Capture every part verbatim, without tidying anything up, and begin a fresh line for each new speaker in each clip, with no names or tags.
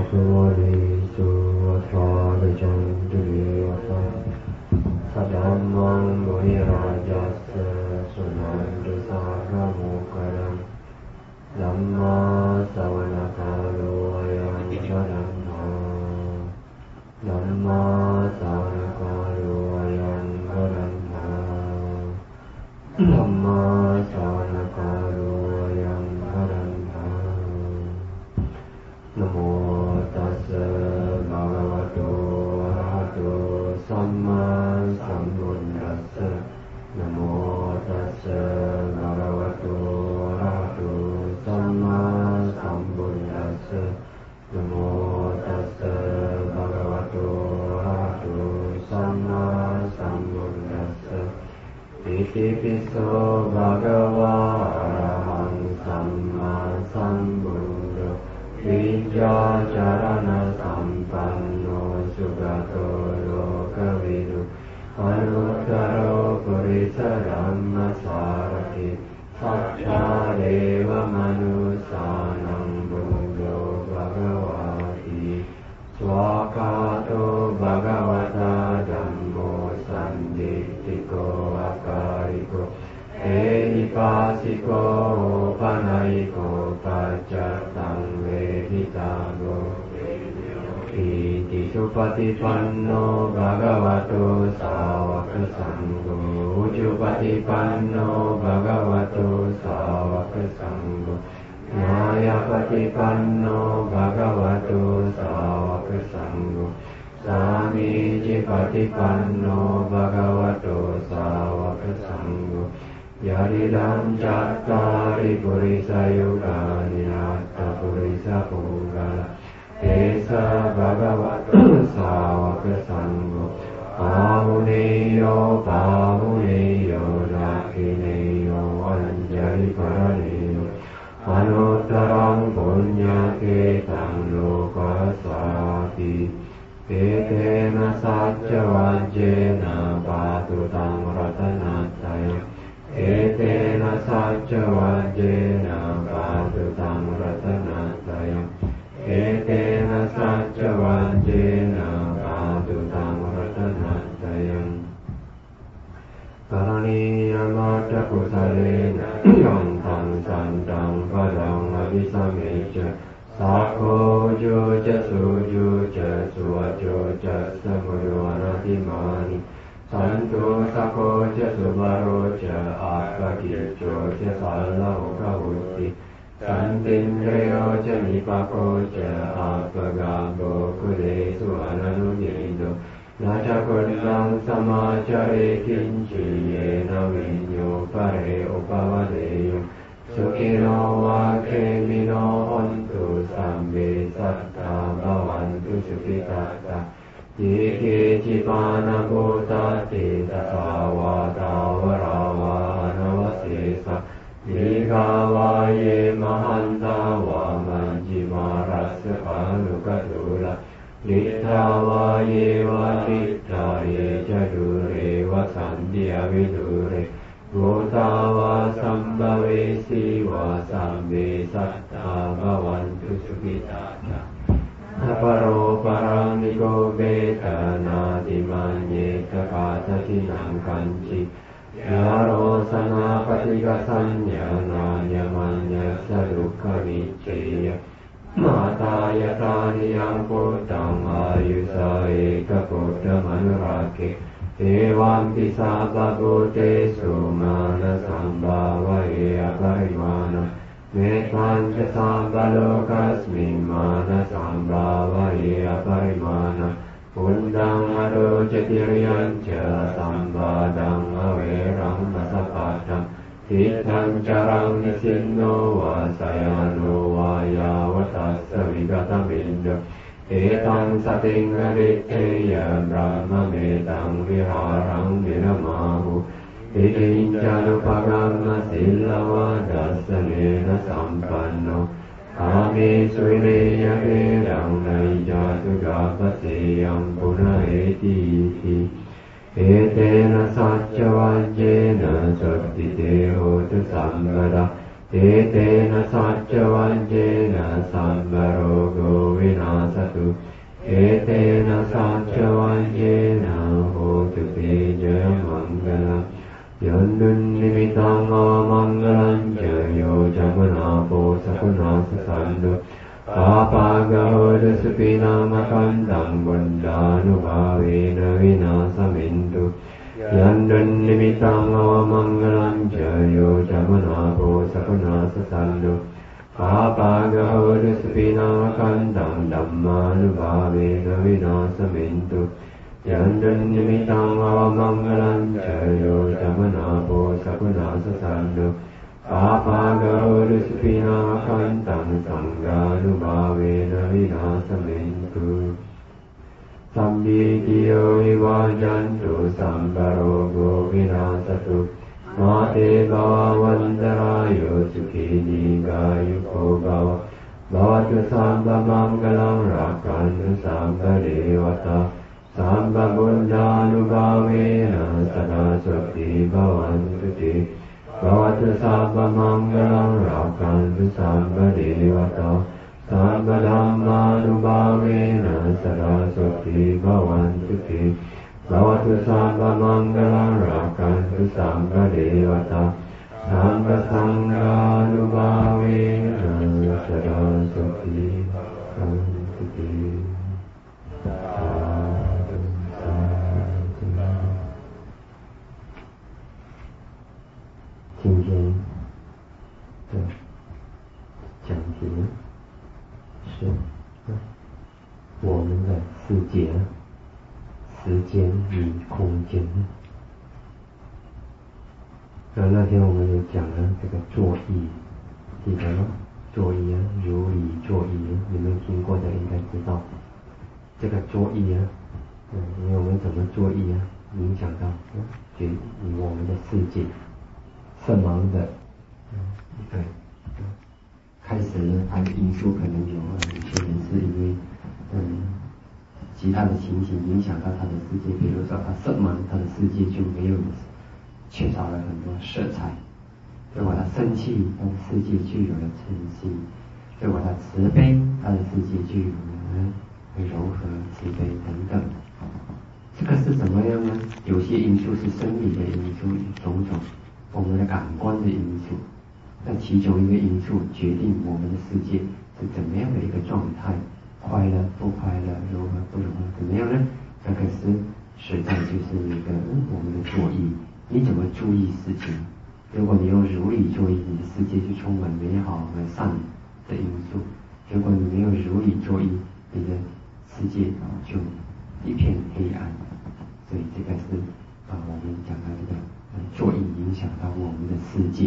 สุวัฏฐานิจันตุเรวะตาสัทธัมมังมุนิราจัสสะสุนันตุสาคโมคคัลธัมมาสวนาคาโลอายัญชนะนาธัมมาสวนาคาโลอายัญชนะนาธัมมาสวนาคาโลอายัญชนะนานะโมตัสสะภะคะวะโตอะระหะโตสัมมาสัมพุทธัสสะนะโมตัสสะภะคะวะโตอะระหะโตสัมมาสัมพุทธัสสะนะโมตัสสะภะคะวะโตอะระหะโตสัมมาสัมพุทธัสสะอิติปิโสภะคะวะอะระหังสัมมาสัมพุทโธวิญญาจารณะสัมปันโนสุขโตโลกวิทูอนุตตโรปุริสธัมมสารถิสัจจาเทวมนุสสานังบุญโยภะคะวะติสวากขาโตภะคะวะตาธัมโมสันทิฏฐิโกอาการิโกเอหิปัสสิโกปะนัยโกปัจจตังเวทิตาโกอิติสุปฏิปันโนภะคะวะโตสาวกสังโฆอุจุปฏิปันโนภะคะวะโตสาวกสังโฆมายาปฏิปันโนภะคะวะโตสาวกสังโฆสามีจิปฏิปันโนภะคะวะโตสาวกสังโฆยะริดังจัตตาริปุริสยุกานิอัตตปุริสภูกาลเอสะภะคะวะโตสาวกสังโฆปาหุเนโยปาหุเนโยดักขิเนโยอัญญริภรเนโยอนุตตรังปุญญเกตังโลกัสสาติเอเตนะสัจจวัจเจนะปาตุตังรัตนัตถยเอเตนะสัจจวัจเจนะปาตุตังรัตนัตถยเอเตนะสัจจวัจเจนะปาตุตังรัตนัตถยกรณียมัตถกุสเลนะยัมตังสันตังปะรังอภิสัมเมจสัพโพโยจะสุโยจะสุวัจโยจะสมุโยอนาติมานิสันตุสัพโพจะสุบาโรจะอัปปกิจโจจะสัลละโหกหุติสันตินเรโยจะนิปะโกจะอัปปกาโบคุเรสุอนันุเยโดนาจักขุลังสมาจาริกินจิเยนะวิญโยปะเรอุปวะเดโยสุขิโนวะเขมิโนหันตุสัมเมสัตตาภวันตุสุขิตัสสะยิเกจิปานะโกตติตถาวาตาวราวานะวะเสสะนิกาวาเยมหันตาวามันจิมารัสสะภานุกตุละลิทาวาเยวะลิทาเยจะดุเรวะสันติอวิดุเรโกตาวาสัมภเวสีวาสัมเมสัตตาภวันตุสุขิตัสสะอปโรปารามิโกเบตนาติมัญเยตกาตตินังคัญจิยาโรสนาปฏิกสัญญาณายมัญญสรุขวิเจยมาตายตานิยังพุทธังอายุสาเอกพุทธมนุราเกเทวัมปิสาปะปุเตสุมานะสัมภาวะเออปริมาณเมตัญจะสัมปโลกัสมิงมานะสัมภาวะเออปริมาณปุณดังอโรจติริยัญจะสัมปาดังอเวรังมัสสะปัตตังทิฏฐังจารังนิสินโนวาสยาโนวายาวตัสสวิกตมินโดเอตังสติงอริเทยบรามเมตังวิหารังวิรมาหุอิตินจานุภะกัมมะศิลวะดัสสเนนะสัมปันโนอาเมสุเรยะเอรังนัยจาตุกาปเสยังปุนะเอติติเอเตนะสัจจวัจเจนะสัตติเตโหตุสัมปดาเอเตนะสัจจวัจเจนะสัมปโรโกวินาศนาสสันตุปาปากะโหตุสุปินามะคันตังบุญญานุภาเวนะวินาสมินตุยันตุนิมิตังอวมังคลังเจโยจัมนาโภสัพพนาสสันตุปาปากะโหตุสุปินามะคันตังธัมมานุภาเวนะวินาสมินตุยันตุนิมิตังอวมังคลังเจโยจัมนาโภสัพพนาสสันตุปาปากะโหตุสุปินามะคันตังสังฆานุภาเวนะวินาสมินตุสัมภิติโยวิวาจันตุสัมปโรโกวินาศตุมาเตภวันตรายโยสุขีนิกายุโกภวะภวตุสัมปมังคลังรักขันตุสัมปเดวตาสัมปบุญญานุภาเวนะสดาสุขีภวันตุติภวตุสัพพมังคลังรักขันตุสัมปเดวตาสัมปธัมมานุภาเวนะสดาสุขีภวันตุติภวตุสัพพมังคลังรักขันตุสัมปเดวตาสัมปสังฆานุภาเวนะสดาสุขีภวันตุติ今天的讲题是我们的世界，时间与空间。那那天我们也讲了这个坐意，记得吗？坐意啊，如理坐意，你们听过的应该知道。这个坐意啊，嗯，因为我们怎么坐意啊，影响到决以我们的世界。色盲的，嗯，对，开始呢，它的因素可能有啊，有些人是因为嗯其他的情形影响到他的世界，比如说他色盲，他的世界就没有缺少了很多色彩；如果他生气，他的世界就有了嗔心；如果他慈悲，他的世界就有了柔和、慈悲等等。这个是怎么样呢？有些因素是生理的因素，种种。我们的感官的因素，那其中一个因素决定我们的世界是怎么样的一个状态，快乐不快乐，如何不如何，怎么样呢？这个是实在就是一个我们的作意，你怎么注意事情？如果你用如理作意，你的世界就充满美好和善的因素；如果你没有如理作意，你的世界就一片黑暗。所以这个是啊，我们讲到这个。作意影响到我们的世界。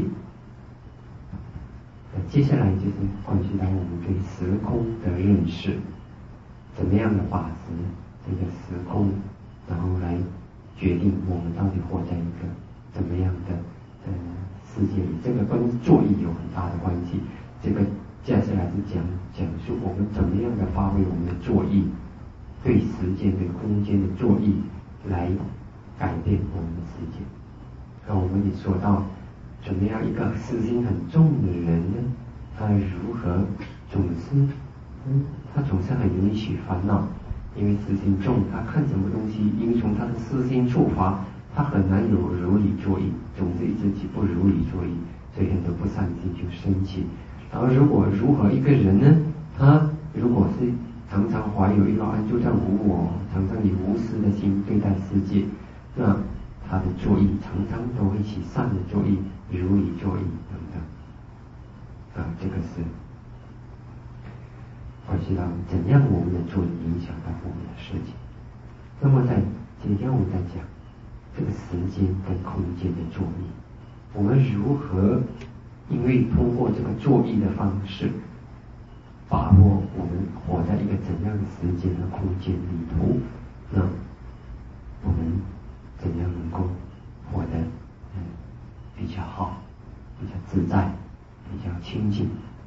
接下来就是关系到我们对时空的认识，怎么样的把持这个时空，然后来决定我们到底活在一个怎么样的呃世界里。这个跟作意有很大的关系。这个接下来是讲讲述我们怎么样的发挥我们的作意，对时间对空间的作意来改变我们的世界。那我们也说到，怎么样一个私心很重的人呢？他如何总是，嗯，他总是很容易起烦恼，因为私心重，他看什么东西，因从他的私心触发，他很难有如理作意，总是一直起不如理作意，所以很多不善心就生气。然后如果如何一个人呢？他如果是常常怀有一个安住在无我，常常以无私的心对待世界，那他的作意常常都会起善的作意、如理作意等等，啊，这个是关系到怎样我们的作意影响到我们的事情。那么在今天我们在讲这个时间跟空间的作意，我们如何因为通过这个作意的方式，把握我们活在一个怎样的时间和空间里头，那我们怎样能够活得嗯比较好，比较自在，比较清净。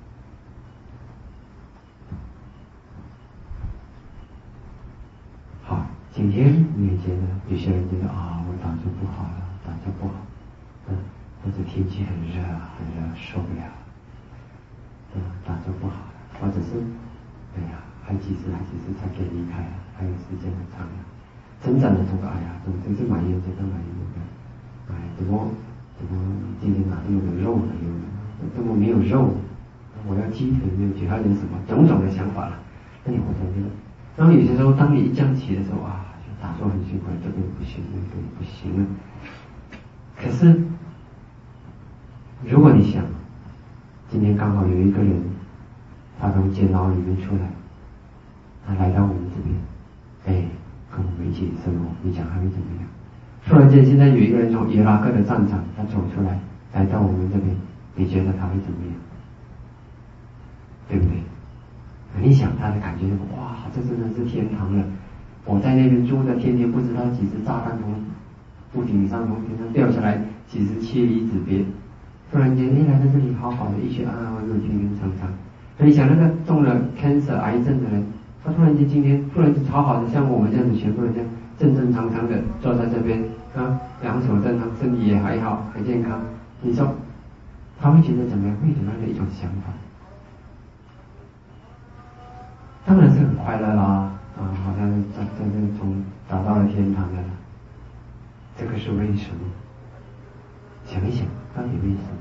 好，今天你也觉得有些人觉得啊，我打坐不好了，打坐不好，嗯，或者天气很热，很热受不了，嗯，打坐不好了，或者是哎呀，还几时还几时才可以离开啊？还有时间很长啊。真正的这个哎呀，总真是埋怨这个埋怨那个，哎，怎么怎么今天哪里有的肉了，有的怎么没有肉？嗯，
我要鸡腿没有其他人什么种种的想法了，那你活成这个。然后有些时候，当你一降起的时候啊，就打坐很辛苦，这边不行，那边不行了。可是，如果你想，今天刚好有一个人，他从监牢里面出来，他来到我们这边，哎，跟我们一起生活，你讲他会怎么样？突然间，现在有一个人从伊拉克的战场，他走出来，来到我们这边，你觉得他会怎么样？对不对？你想他的感觉，哇，这真的是天堂了！我在那边住的，天天不知道几十炸弹从屋顶上从天上掉下来，几十千里之别。突然间，你来到这里，好好的，一切安安稳稳、平平常常。你想那个中了 cancer 癌症的人，他突然间今天突然间好好的，像我们这样子，全部人这样正正常常的坐在这边啊，两手正常，身体也还好，很健康。你说他会觉得怎么样？会有怎么样的一种想法？当然是很快乐啦，啊，好像真真正从达到了天堂了。这个是为什么？想一想，到底为什么？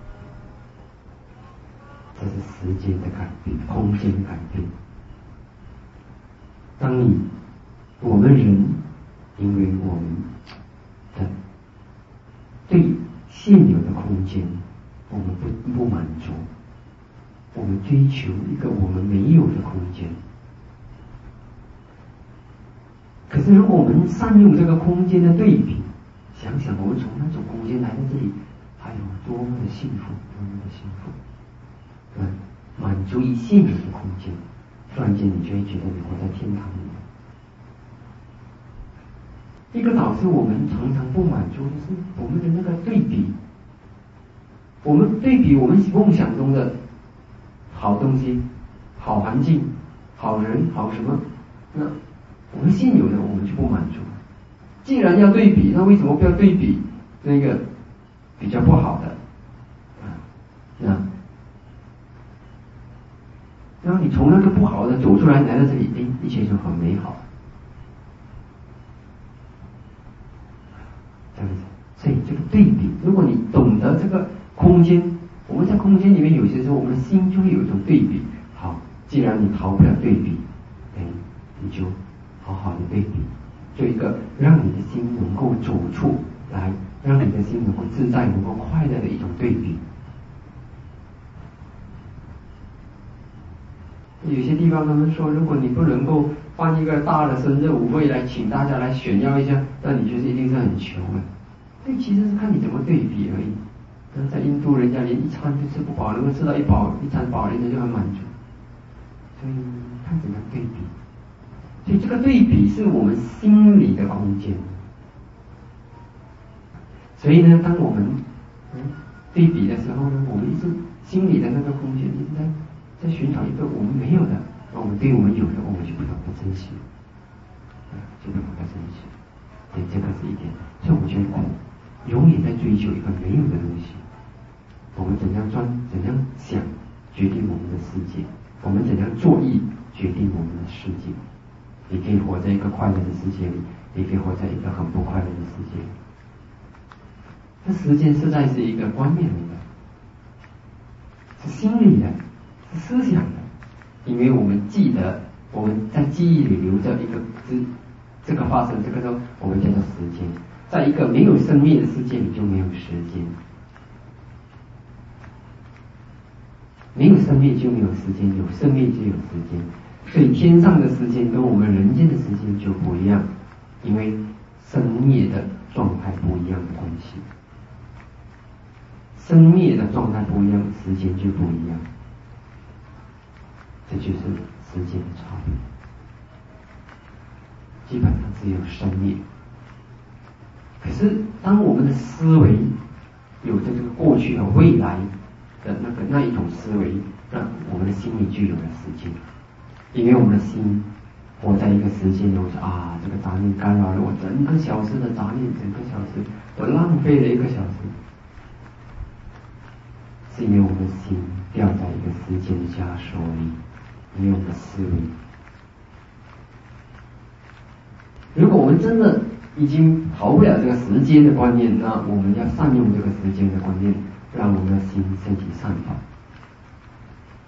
这是时间的改变，空间的改变。当你，我们人，因为我们的对现有的空间，我们不不满足。我们追求一个我们没有的空间，可是如果我们善用这个空间的对比，想想我们从那种空间来到这里，还有多么的幸福，多么的幸福，嗯，满足于现有的空间，突然间你就会觉得你活在天堂里面。一个导致我们常常不满足的是我们的那个对比，我们对比我们梦想中的好东西、好环境、好人、好什么？那我们现有的我们就不满足。既然要对比，那为什么不要对比那个比较不好的？啊，那然后你从那个不好的走出来，来到这里，哎，一切就很美好。这样子，所以这个对比，如果你懂得这个空间。我们在空间里面，有些时候我们的心就会有一种对比。好，既然你逃不了对比，哎，你就好好的对比，做一个让你的心能够走出来，让你的心能够自在、能够快乐的一种对比。有些地方他们说，如果你不能够办一个大的生日舞会来请大家来炫耀一下，那你就是一定是很穷的。这其实是看你怎么对比而已。在印度，人家连一餐就吃不饱，能够吃到一饱一餐饱，人家就很满足。所以看怎么对比，所以这个对比是我们心理的空间。所以呢，当我们嗯对比的时候呢，我们一直心理的那个空间一直在在寻找一个我们没有的，那我们对我们有的，我们就不懂得珍惜，啊，就不懂得珍惜。对，这个是一点。所以我觉得永远在追求一个没有的东西。我们怎样专怎样想，决定我们的世界；我们怎样做意，决定我们的世界。你可以活在一个快乐的世界里，也可以活在一个很不快乐的世界里。这时间实在是一个观念的，是心理的，是思想的。因为我们记得，我们在记忆里留着一个这这个发生，这个时候我们叫做时间。在一个没有生命的世界里，就没有时间。没有生灭就没有时间，有生灭就有时间。所以天上的时间跟我们人间的时间就不一样，因为生灭的状态不一样的关系。生灭的状态不一样，时间就不一样。这就是时间的差别。基本上只有生灭。可是当我们的思维有着这个过去和未来的那个那一种思维，那我们的心里就有了时间，因为我们的心活在一个时间中，啊，这个杂念干扰了我整个小时的杂念，整个小时我浪费了一个小时，是因为我们的心掉在一个时间的枷锁里，因为我们的思维。如果我们真的已经逃不了这个时间的观念，那我们要善用这个时间的观念，让我们的心升起善法。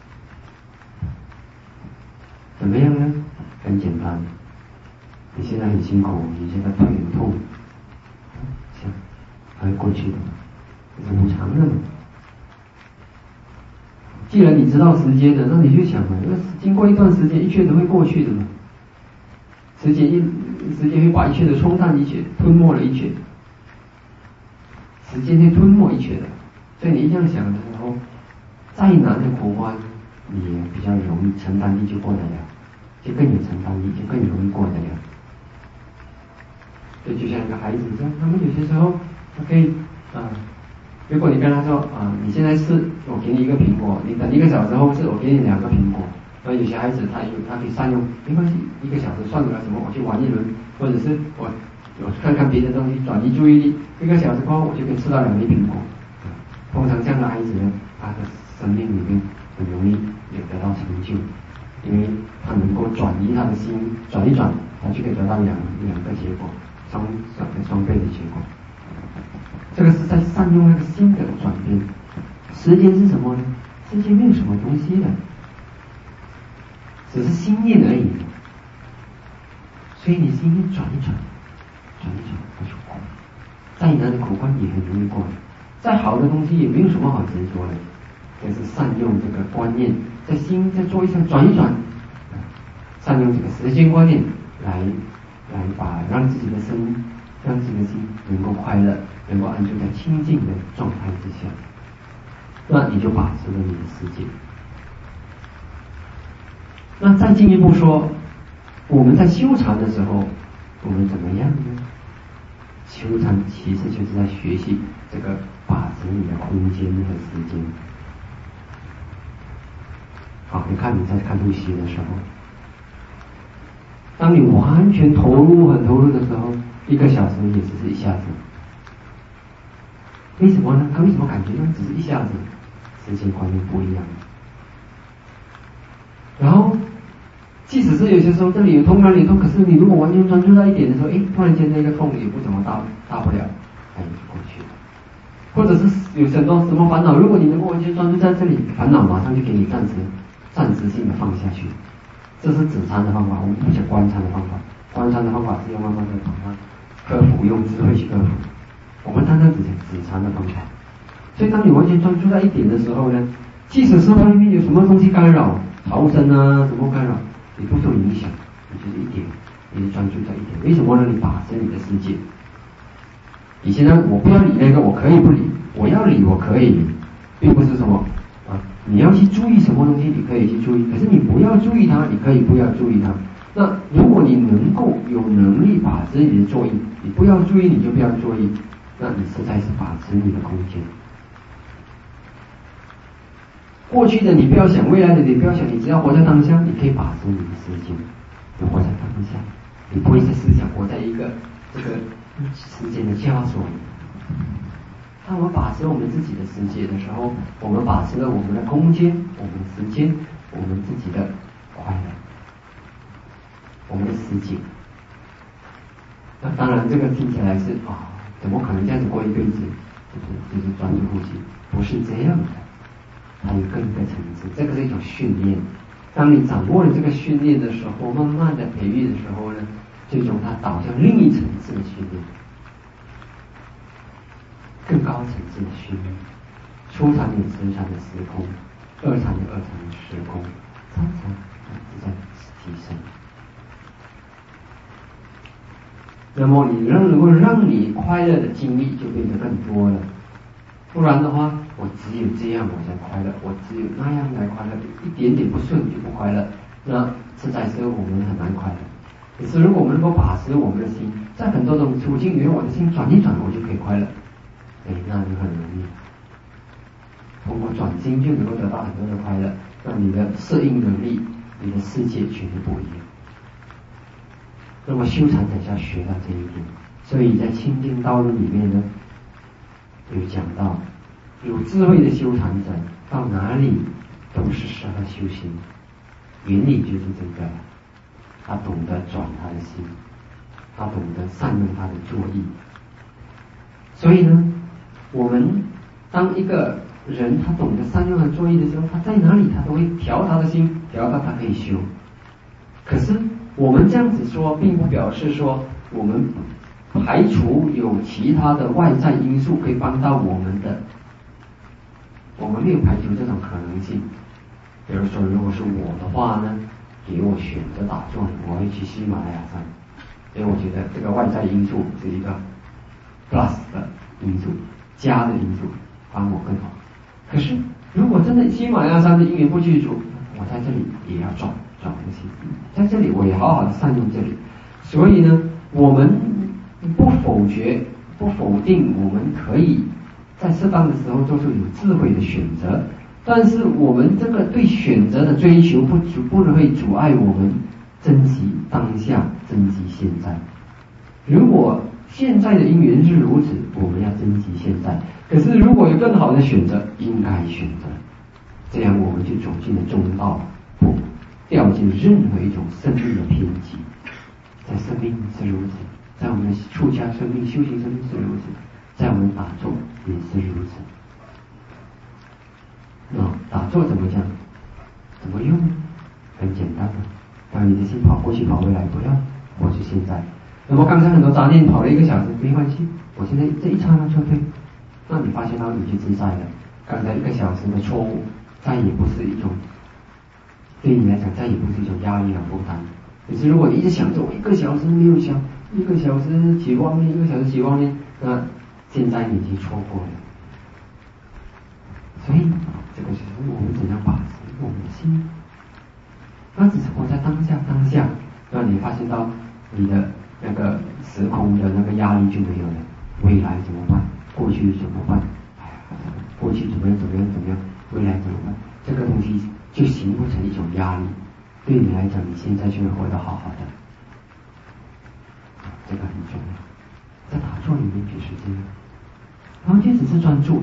怎么样呢？很简单，你现在很辛苦，你现在腿很痛，想还会过去的，这是无常的嘛。既然你知道时间的，那你就想嘛，那经过一段时间，一切都会过去的嘛。时间一时间会把一切的冲淡一切，吞没了一切。时间会吞没一切的，所以你这样想的时候，再难的苦关，你也比较容易承担力就过得了，就更有承担力，就更容易过得了。所以就像一个孩子这样，他们有些时候他可以啊，如果你跟他说啊，你现在是我给你一个苹果，你等一个小时后是我给你两个苹果。那有些孩子他有他可以善用，没关系，一个小时算了什么，我去玩一轮，或者是我我看看别的东西转移注意力，一个小时过后我就可以吃到两粒苹果。通常这样的孩子呢，他的生命里面很容易也得到成就，因为他能够转移他的心，转一转，他就可以得到两两个结果，双双双倍的结果。这个是在善用那个心的转变。时间是什么呢？时间没有什么东西的，只是心念而已。所以你心念转一转，转一转，它就过。再难的苦关也很容易过。再好的东西也没有什么好执着的，就是善用这个观念，在心在做一下转一转，善用这个时间观念来来把让自己的心，让自己的心能够快乐，能够安住在清净的状态之下，那你就把持了你的世界。那再进一步说，我们在修禅的时候，我们怎么样呢？修禅其实就是在学习这个把持你的空间和时间。好，你看你在看呼吸的时候，当你完全投入、很投入的时候，一个小时也只是一下子。为什么呢？他为什么感觉到只是一下子？时间观念不一样。然后，即使是有些时候这里有痛那里有痛，可是你如果完全专注到一点的时候，哎，突然间那个痛也不怎么大大不了，哎，就过去了。或者是有很多什么烦恼，如果你能够完全专注在这里，烦恼马上就给你暂时、暂时性的放下去。这是止禅的方法，我们不讲观禅的方法。观禅的方法是要慢慢的把它克服，用智慧去克服。我们单单只讲止禅的方法。所以当你完全专注在一点的时候呢，即使是外面有什么东西干扰，嘈声啊，什么干扰，你不受影响，你就是一点，你就专注在一点。为什么呢？你把持你的世界。你现在我不要理那个，我可以不理；我要理，我可以理，并不是什么啊，你要去注意什么东西，你可以去注意，可是你不要注意它，你可以不要注意它。那如果你能够有能力把持你的作意，你不要注意，你就不要注意，那你实在是把持你的空间。过去的你不要想，未来的你不要想，你只要活在当下，你可以把持你的时间，你活在当下，你不会在思想活在一个这个时间的枷锁里。当我们把持我们自己的世界的时候，我们把持了我们的空间、我们的时间、我们自己的快乐、我们的世界。那当然，这个听起来是啊，怎么可能这样子过一辈子？就是就是专注呼吸，不是这样的。还有更一个层次，这个是一种训练。当你掌握了这个训练的时候，慢慢的培育的时候呢，最终它导向另一层次的训练，更高层次的训练。初禅有初禅的时空，二禅有二禅的时空，三禅是在提升。那么你让能够让你快乐的经历就变得更多了。不然的话，我只有这样我才快乐，我只有那样才快乐，一点点不顺就不快乐，那实在是我们很难快乐。可是如果我们能够把持我们的心，在很多种处境里面，我的心转一转，我就可以快乐，哎，那就很容易。通过转心就能够得到很多的快乐，那你的适应能力，你的世界全都不一样。那么修禅才是要学到这一点，所以在清净道路里面呢，有讲到，有智慧的修禅者到哪里都是适合修行，原理就是这个，他懂得转他的心，他懂得善用他的作意。所以呢，我们当一个人他懂得善用他作意的时候，他在哪里他都会调他的心，调到他可以修。 可是我们这样子说，并不表示说我们排除有其他的外在因素可以帮到我们的，我们没有排除这种可能性。比如说，如果是我的话呢，给我选择打坐，我会去喜马拉雅山，因为我觉得这个外在因素是一个 plus 的因素，加的因素，帮我更好。可是如果真的喜马拉雅山的因缘不具足，我在这里也要转转东西，在这里我也好好的善用这里。所以呢，我们不否决、不否定，我们可以在适当的时候做出有智慧的选择。但是我们这个对选择的追求不阻不会阻碍我们珍惜当下，珍惜现在。如果现在的因缘是如此，我们要珍惜现在。可是如果有更好的选择，应该选择，这样我们就走进了中道，不掉进任何一种生命的偏激。在生命是如此，在我们的出家生命、修行生命是如此，在我们打坐也是如此。那、哦、打坐怎么讲？怎么用？很简单的，让你的心跑过去跑回来，不要活出现在。那么刚才很多杂念跑了一个小时，没关系，我现在这一刹那就对。那你发现到你就自在了。刚才一个小时的错误，再也不是一种，对你来讲再也不是一种压力和负担。可是如果你一直想着我一个小时没有想，一个小时起妄念，一个小时起妄念，那现在你已经错过了。所以这个就是我们怎样把持我们的心，那只是活在当下，当下让你发现到你的那个时空的那个压力就没有了。未来怎么办？过去怎么办？哎呀，过去怎么样怎么样怎么样？未来怎么办？这个东西就形不成一种压力。对你来讲，你现在就会活得好好的，这个很重要。在打坐里面就是这样，然后就只是专注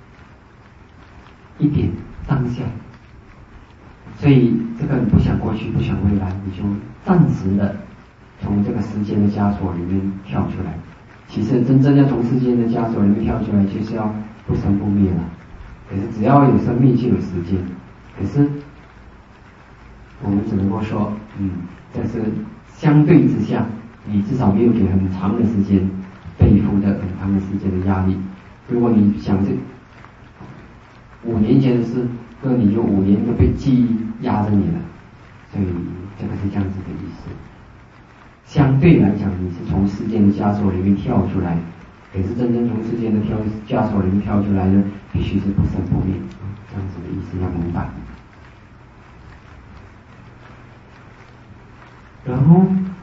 一点当下。所以这个你不想过去，不想未来，你就暂时的从这个时间的枷锁里面跳出来。其实真正要从时间的枷锁里面跳出来，就是要不生不灭了。可是只要有生命就有时间，可是我们只能够说，嗯，这是相对之下，你至少没有给很长的时间背负的很长的时间的压力。如果你想这五年前的事，那你就五年都被记忆压着你了。所以这个是这样子的意思。相对来讲，你是从时间的枷锁里面跳出来，可是真正从时间的跳枷锁里面跳出来呢，必须是不生不灭，这样子的意思要明白。然后，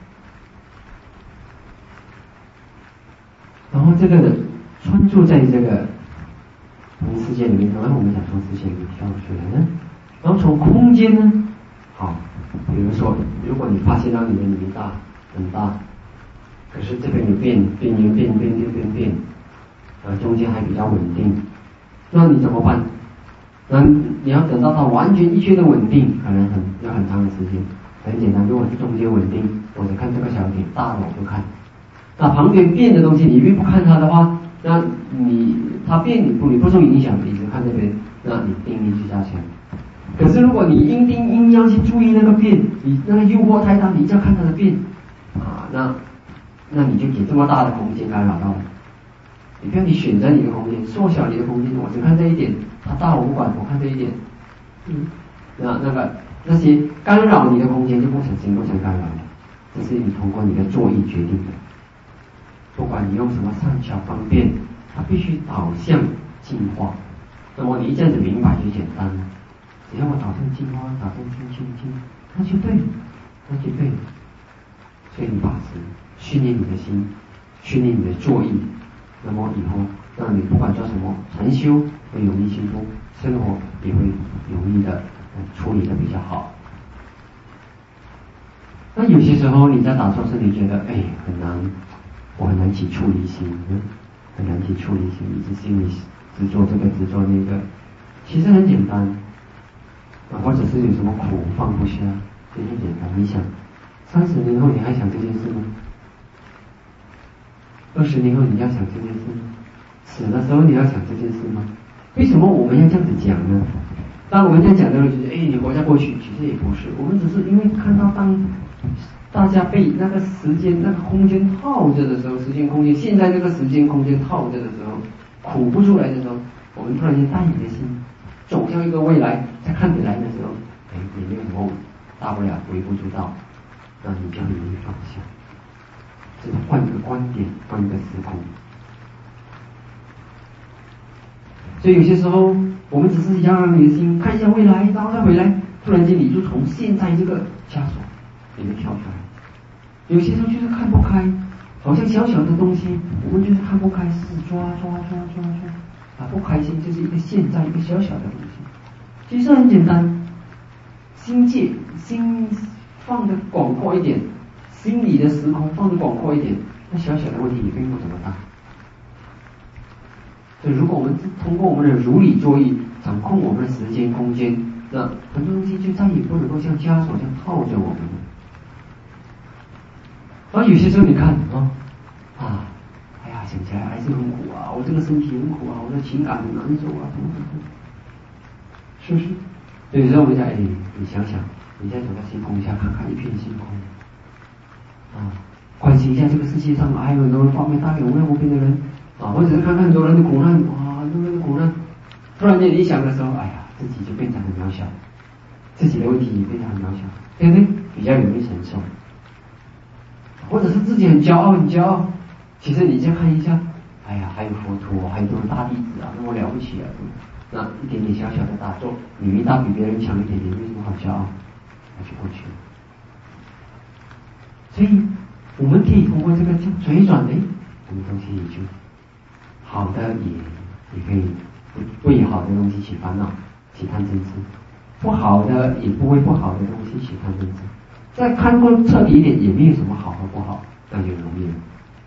然后这个专注在这个从世界里面，刚刚我们讲从世界里面跳出来呢，然后从空间呢，好，比如说，如果你发现到你的里面大很大，可是这边有变边缘变变变变变，呃，中间还比较稳定，那你怎么办？那你要等到它完全一切的稳定，可能很要很长的时间。很简单，如果是中间稳定，我只看这个小点，大的我不看。那旁边变的东西，你越不看它的话，那你它变你不你不受影响，你只看这边，那你定力就加强。可是如果你硬定硬要去注意那个变，你那个诱惑太大，你就要看它的变啊，那那你就给这么大的空间干扰到了。你看你选择你的空间，缩小你的空间，我只看这一点，它大我不管，我看这一点，嗯，那那个。那些干扰你的空间就不成形，不成干扰了，这是你通过你的作意决定的。不管你用什么善巧方便，它必须导向净化。那么你一下子明白就简单了，只要我导向净化，导向清净净，那就对了，那就对了。所以你把持训练你的心，训练你的作意，那么以后让你不管做什么禅修会容易轻松，生活也会容易的处理的比较好。那有些时候你在打坐时，你觉得哎很难，我很难起出离心，嗯，很难起出离心，一直心里只做这个只做那个，其实很简单，啊，或者是有什么苦放不下，也很简单。你想，三十年后你还想这件事吗？二十年后你要想这件事吗？死的时候你要想这件事吗？为什么我们要这样子讲呢？ 当我们在讲的时候，就是哎，你活在过去，其实也不是，我们只是因为看到当大家被那个时间、那个空间套着的时候，时间空间现在这个时间空间套着的时候，苦不出来的时候，我们突然间带你的心走向一个未来，再看起来的时候，哎，你没有什么大不了，微不足道，那你就容易放下，就是换一个观点，换一个时空。所以有些时候，我们只是想让你的心看一下未来，然后再回来，突然间你就从现在这个枷锁里面跳出来。有些时候就是看不开，好像小小的东西，我们就是看不开，是抓抓抓抓抓，啊，不开心就是一个现在一个小小的东西。其实很简单，心界心放得广阔一点，心里的时空放得广阔一点，那小小的问题也并不怎么大。所以如果我们通过我们的如理作意掌控我们的时间空间，那很多东西就再也不能够像枷锁这样套着我们了。而有些时候你看啊啊，哎呀，想起来还是很苦啊，我这个身体很苦啊，我的情感很难受啊，等等等，是不是？有时候我们讲，哎，你想想，你在走到星空下，看看一片星空，啊，关心一下这个世界上还有很多人方面带给无量无边的人。啊，或者是看看很多人的苦难，哇，很多人的苦难，突然间你想的时候，哎呀，自己就变成很渺小，自己的问题也变成很渺小，对不对？比较容易承受。或者是自己很骄傲，很骄傲，其实你再看一下，哎呀，还有佛陀，还有多少大弟子啊，那么了不起啊！那一点点小小的打坐，你明大比别人强一点点，有什么好骄傲？那就过去了。所以，我们可以通过这个转转，哎，我们东西也就。好的也也可以为好的东西起烦恼、起贪嗔痴，不好的也不为不好的东西起贪嗔痴。再看过彻底一点，也没有什么好和不好，那就容易了。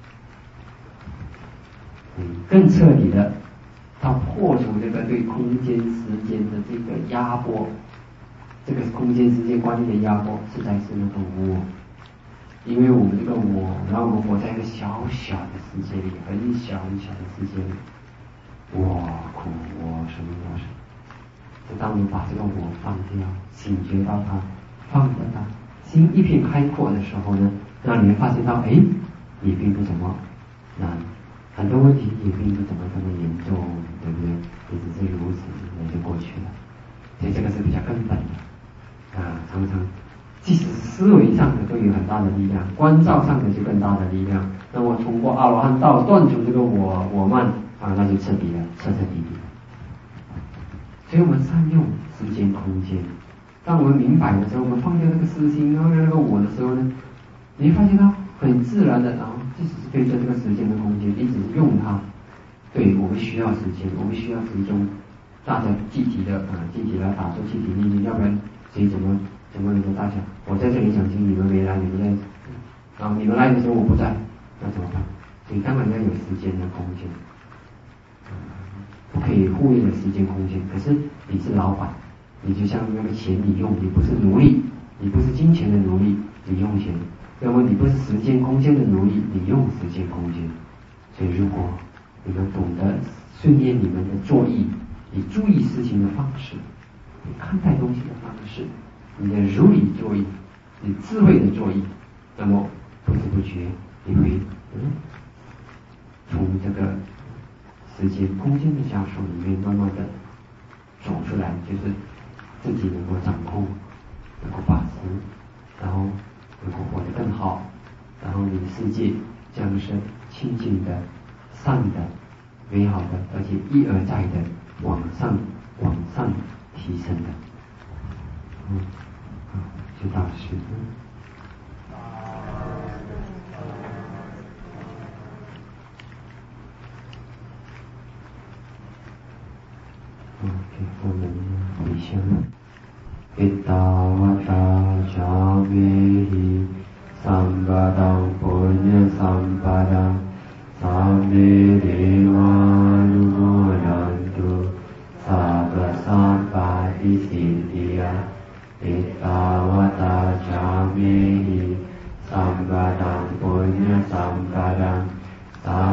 嗯，更彻底的，它破除这个对空间、时间的这个压迫，这个空间、时间观念的压迫，实在是那个我。因为我们这个我，然后我们活在一个小小的世界里，很小很小的世界里，我苦我什么我什么。就当你把这个我放掉，醒觉到它，放掉它，心一片开阔的时候呢，那你会发现到，哎，也并不怎么难，很多问题也并不怎么这么严重，对不对？也只是如此，那就过去了。所以这个是比较根本的啊，常常。即使是思维上的都有很大的力量，观照上的就更大的力量。那么通过阿罗汉道断除这个我我慢啊，那就彻底了，彻彻底底了。所以我们善用时间空间。当我们明白的时候，我们放掉那个私心，放掉那个我的时候呢，你会发现到很自然的，然后即使是对着这个时间的空间，你只是用它。对，我们需要时间，我们需要集中大家集体的啊，集体来打坐，集体念经，要不然谁怎么？怎么能够大家？我在这里讲经，你们没来，你们在，然后你们来的时候我不在，那怎么办？所以当然要有时间的空间，嗯，不可以忽略了时间空间。可是你是老板，你就像那个钱你用，你不是奴隶，你不是金钱的奴隶，你用钱；要么你不是时间空间的奴隶，你用时间空间。所以如果你们懂得训练你们的作意，你注意事情的方式，你看待东西的方式。你的如理作意，你智慧的作意，那么不知不觉你会嗯从这个时间空间的枷锁里面慢慢的走出来，就是自己能够掌控，能够把持，然后能够活得更好，然后你的世界将是清净的、善的、美好的，而且一而再的往上、往上提升的。嗯。就大师。OK，我们回向。Ittavata Jamihi Sambadang Punya Sampadang Sambe Devanumodantu Sabba Sampati Siddhya Ittavata Jamihi Sambadang Punya Sampadang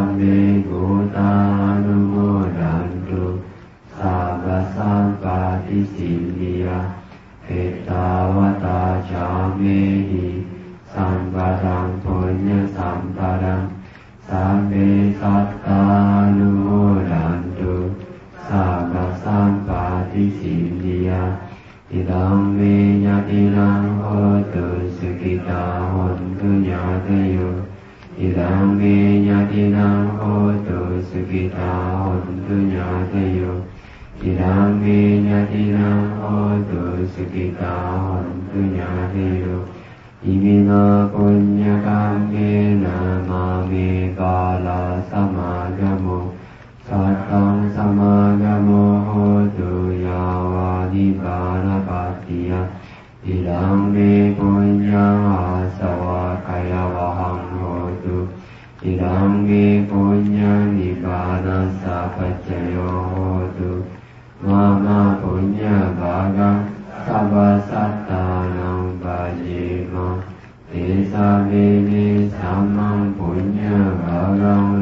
Sambe Godanumodantu Sabba Sampati
ติสินนิยาเอตาวตาจามิหิสัมปทังปุญญสัมปทังสัพเพสัตตานุโมดันตุสัพพสัมปติสินนิยาอิดังเมญาตินังโหตุสุขิตาหุนตุญาตโยอิดังเมญาตินังโหตุสุขิตาหุนตุญาตโยอิดังเมญาตินังโหตุสุขิตาหุนตุญาตโยอิมินาปุญญกัมเมนะมาเมกาลาสมากโมสัตตังสมากโมโหตุยาวานิบานาปาติยะอิดังเมปุญญาสวะกายวะหังโหตุอิดังเมปุญญานิบานัสสะปัจจโยโหตุมามาปุญญาภากังสัพพสัตตานังปัจจิมาเตสะเวเนสัมมังปุญญาภากัง